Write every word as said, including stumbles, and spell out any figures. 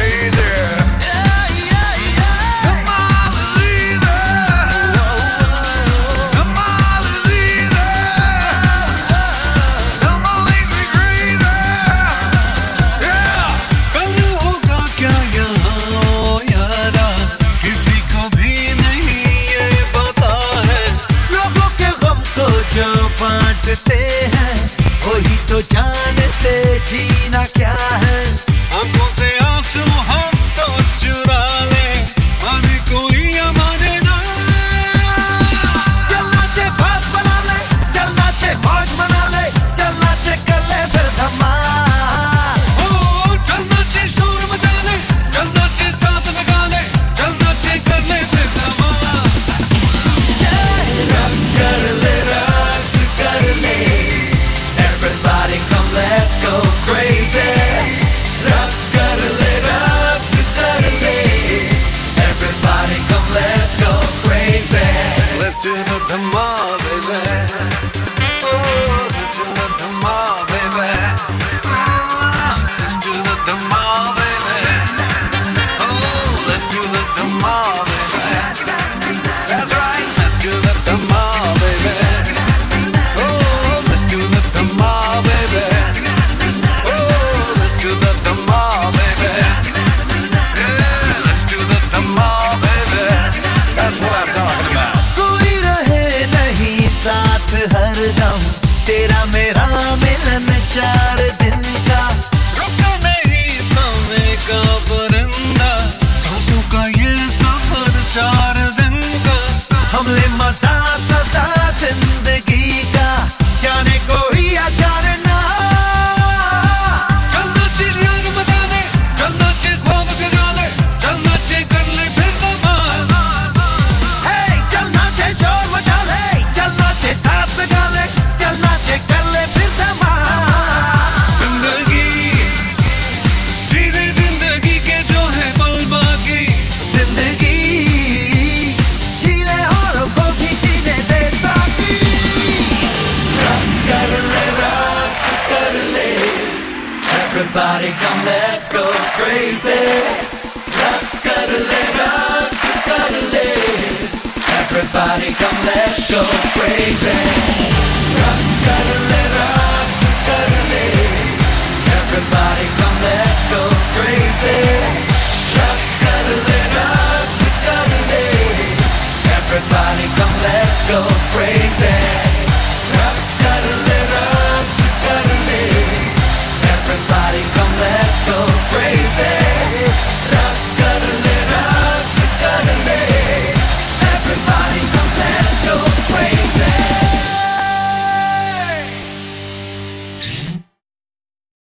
crazy. Yeah, yeah, yeah. Come on, it's easy. Come on, it's easy. Come on, makes me crazy. Yeah. कल होगा क्या यहाँ यारा, किसी को भी नहीं ये पता है। लोगों के गम को जो बांटते हैं, वही तो जानते जीना क्या है। आंखों से आंसू हम तो चुरा ले, माने कोई या माने ना। चल नाचे बात बना ले, चल नाचे मौज मना ले, चल नाचे कर ले फिर धमाल। ओ चल नाचे शोर मचा ले, चल नाचे साथ में गा ले, चल नाचे कर ले फिर धमाल। रक्स कर ले, रक्स कर ले, everybody come let's go crazy. Raks kar le, raks kar le, everybody come let's go crazy. Let's do the dhamal, baby. Oh, let's do the dhamal, baby. Let's do the dhamal, baby. Oh, let's do the dhamal, baby. That's right. Let's do the dhamal, baby. Oh, let's do the dhamal, baby. Oh, let's do the dhamal, baby. Yeah, let's do the dhamal, baby. That's what I'm talking about. कोई रहे नहीं साथ हरदम, तेरा मेरा मिलन चार दिन का। रुका नहीं समय का परिंदा, सांसों का ये सफर चार दिन का। हम ले मजा सदा जिंदगी का, जाने कोई या जाने ना। चल नाचे यार मचा ले, चल नाचे ख्वाब सजा ले, चल नाचे कर ले फिर धमाल। Hey, चल नाचे शोर मचा ले, चल नाचे साथ में गा ले, चल नाचे कर ले फिर धमाल। जिंदगी जी ले, जिंदगी के जो है पल बाकी। जिंदगी जी ले और को भी जीने दे साथी। Raks kar le, raks kar le, everybody come let's go crazy. Raks kar le, raks kar le, everybody come let's go crazy. Raks kar le, raks kar le, everybody come let's go crazy. Raks kar le, raks kar le, everybody come let's go crazy. Raks kar le, raks kar le, everybody come let's go crazy.